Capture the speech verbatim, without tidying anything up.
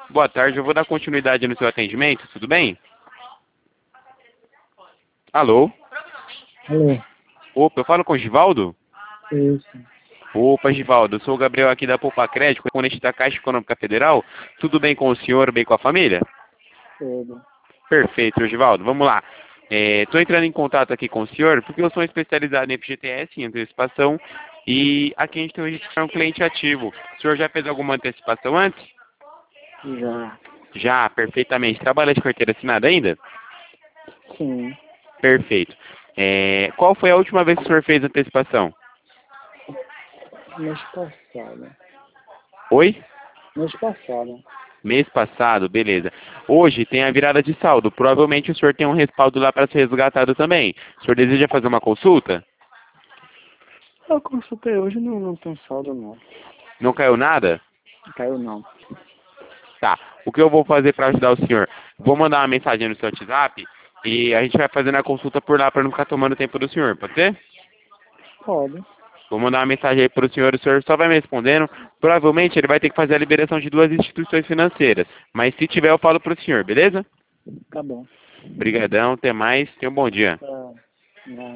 Boa tarde, eu vou dar continuidade no seu atendimento, tudo bem? Alô? Alô, Opa, eu falo com o Givaldo? isso, Opa, Givaldo, eu sou o Gabriel aqui da Poupa Crédito, componente da Caixa Econômica Federal. Tudo bem com o senhor, bem com a família? tudo. Perfeito, Givaldo, vamos lá. Estou entrando em contato aqui com o senhor porque eu sou especializado em F G T S, em antecipação, e aqui a gente tem um cliente ativo. O senhor já fez alguma antecipação antes? Já, Já, perfeitamente. Trabalha de carteira assinada ainda? sim, Perfeito. É, qual foi a última vez que o senhor fez antecipação? mês passado. Oi? Mês passado. Mês passado, beleza. Hoje tem a virada de saldo. Provavelmente o senhor tem um respaldo lá para ser resgatado também. O senhor deseja fazer uma consulta? Eu consultei hoje, não, não tem saldo não. Não caiu nada? Não caiu não. Tá. O que eu vou fazer para ajudar o senhor? Vou mandar uma mensagem no seu WhatsApp e a gente vai fazendo a consulta por lá para não ficar tomando tempo do senhor, pode ser? Pode, Vou mandar uma mensagem aí para o senhor, o senhor só vai me respondendo. Provavelmente ele vai ter que fazer a liberação de duas instituições financeiras. Mas se tiver, eu falo para o senhor, beleza? tá bom. Obrigadão, até mais, tenha um bom dia. Tá, tá.